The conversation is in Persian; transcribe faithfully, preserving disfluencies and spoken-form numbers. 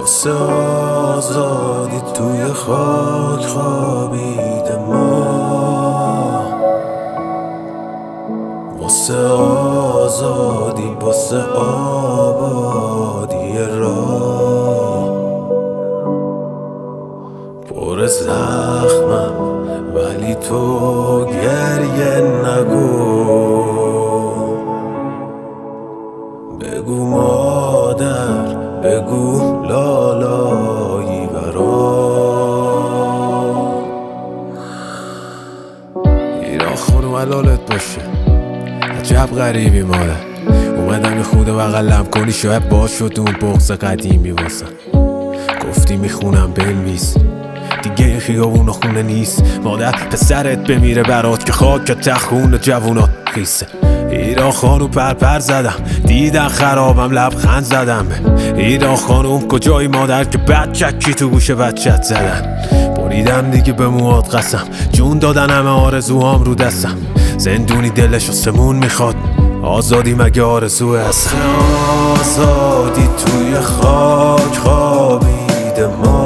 واسه آزادی توی خاک خوابیده ما، واسه آزادی واسه آبادی راه. پر زخمم ولی تو گریه نگو، بگو مادر، بگو لالایی برا. ایران خانم حلالت باشه، عجب غریبی مادر. اومدم یه خود بغلم کنی شاید باز شد اون بغض قدیمی واسم. گفتی میخونم بنویس دیگه این خیابون خونه نیست. مادر پسرت بمیره برات که خاکت خون جوونات خیسه. ایران خانوم پرپر زدم دیدن خرابم لبخند زدم به ایران خانوم کجایی مادر که بچکی تو گوش بچت زدن. بریدم دیگه به موات قسم، جون دادن همه آرزوهام رو دستم. زندونی دلش آسمون میخواد، آزادی مگه آرزوه هست؟ آزادی توی خاک خوابیده ما،